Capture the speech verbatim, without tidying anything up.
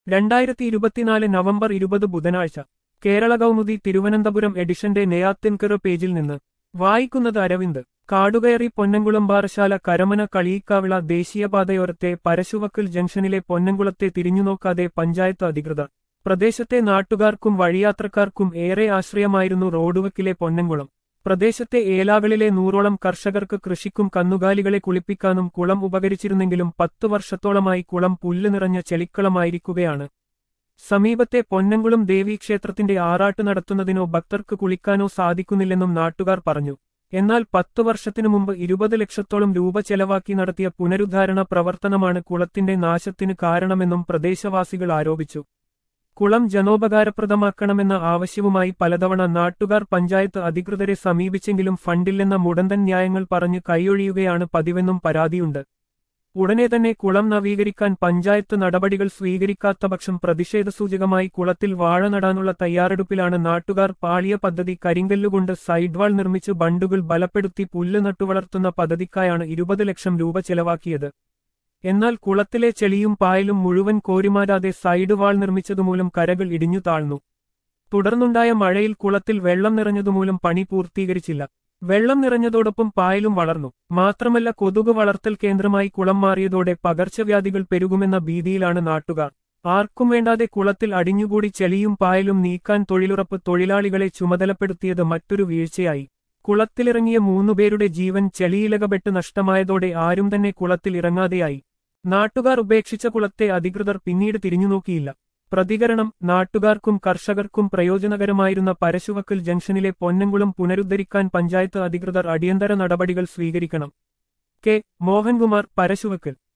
രണ്ടായിരത്തി ഇരുപത്തിനാല് നവംബർ ഇരുപത് ബുധനാഴ്ച കേരള കൗമുദി തിരുവനന്തപുരം എഡിഷന്റെ നെയ്യാത്തിൻകറ് പേജിൽ നിന്ന് വായിക്കുന്നത് അരവിന്ദ്. കാടുകയറി പൊന്നംകുളം പാറശാല കരമന കളിയിക്കാവിള ദേശീയപാതയോരത്തെ പരശുവക്കൽ ജംഗ്ഷനിലെ പൊന്നംകുളത്തെ തിരിഞ്ഞുനോക്കാതെ പഞ്ചായത്ത് അധികൃതർ. പ്രദേശത്തെ നാട്ടുകാർക്കും വഴിയാത്രക്കാർക്കും ഏറെ ആശ്രയമായിരുന്നു റോഡുവക്കിലെ പൊന്നംകുളം. പ്രദേശത്തെ ഏലാകളിലെ നൂറോളം കർഷകർക്ക് കൃഷിക്കും കന്നുകാലികളെ കുളിപ്പിക്കാനും കുളം ഉപകരിച്ചിരുന്നെങ്കിലും പത്തു വർഷത്തോളമായി കുളം പുല്ല് നിറഞ്ഞ ചെളിക്കളമായിരിക്കുകയാണ്. സമീപത്തെ പൊന്നംകുളം ദേവീക്ഷേത്രത്തിന്റെ ആറാട്ട് നടത്തുന്നതിനോ ഭക്തർക്ക് കുളിക്കാനോ സാധിക്കുന്നില്ലെന്നും നാട്ടുകാർ പറഞ്ഞു. എന്നാൽ പത്തു വർഷത്തിനു മുമ്പ് ഇരുപത് ലക്ഷത്തോളം രൂപ ചെലവാക്കി നടത്തിയ പുനരുദ്ധാരണ പ്രവർത്തനമാണ് കുളത്തിന്റെ നാശത്തിന് കാരണമെന്നും പ്രദേശവാസികൾ ആരോപിച്ചു. കുളം ജനോപകാരപ്രദമാക്കണമെന്ന ആവശ്യവുമായി പലതവണ നാട്ടുകാർ പഞ്ചായത്ത് അധികൃതരെ സമീപിച്ചെങ്കിലും ഫണ്ടില്ലെന്ന മുടന്തൻ ന്യായങ്ങൾ പറഞ്ഞ് കൈയൊഴിയുകയാണ് പതിവെന്നും പരാതിയുണ്ട്. ഉടനെ തന്നെ കുളം നവീകരിക്കാൻ പഞ്ചായത്ത് നടപടികൾ സ്വീകരിക്കാത്തപക്ഷം പ്രതിഷേധസൂചകമായി കുളത്തിൽ വാഴ നടാനുള്ള തയ്യാറെടുപ്പിലാണ് നാട്ടുകാർ. പാളിയ പദ്ധതി കരിങ്കല്ലുകൊണ്ട് സൈഡ്വാൾ നിർമ്മിച്ച് ബണ്ടുകൾ ബലപ്പെടുത്തി പുല്ല് നട്ടുവളർത്തുന്ന പദ്ധതിക്കായാണ് ഇരുപത് ലക്ഷം രൂപ ചെലവാക്കിയത്. എന്നാൽ കുളത്തിലെ ചെളിയും പായലും മുഴുവൻ കോരിമാരാതെ സൈഡ് വാൾ നിർമ്മിച്ചതുമൂലം കരകൾ ഇടിഞ്ഞു താഴ്ന്നു. തുടർന്നുണ്ടായ മഴയിൽ കുളത്തിൽ വെള്ളം നിറഞ്ഞതുമൂലം പണി പൂർത്തീകരിച്ചില്ല. വെള്ളം നിറഞ്ഞതോടൊപ്പം പായലും വളർന്നു. മാത്രമല്ല കൊതുക് വളർത്തൽ കേന്ദ്രമായി കുളം മാറിയതോടെ പകർച്ചവ്യാധികൾ പെരുകുമെന്ന ഭീതിയിലാണ് നാട്ടുകാർ. ആർക്കും വേണ്ടാതെ കുളത്തിൽ അടിഞ്ഞുകൂടി ചെളിയും പായലും നീക്കാൻ തൊഴിലുറപ്പ് തൊഴിലാളികളെ ചുമതലപ്പെടുത്തിയത് മറ്റൊരു വീഴ്ചയായി. കുളത്തിലിറങ്ങിയ മൂന്നുപേരുടെ ജീവൻ ചെളിയിലകപ്പെട്ട് നഷ്ടമായതോടെ ആരും തന്നെ കുളത്തിൽ ഇറങ്ങാതെയായി. നാട്ടുകാർ ഉപേക്ഷിച്ച കുളത്തെ അധികൃതർ പിന്നീട് തിരിഞ്ഞുനോക്കിയില്ല. പ്രതികരണം: നാട്ടുകാർക്കും കർഷകർക്കും പ്രയോജനകരമായിരുന്ന പരശുവക്കൽ ജംഗ്ഷനിലെ പൊന്നംകുളം പുനരുദ്ധരിക്കാൻ പഞ്ചായത്ത് അധികൃതർ അടിയന്തര നടപടികൾ സ്വീകരിക്കണം. കെ മോഹൻകുമാർ, പരശുവക്കൽ.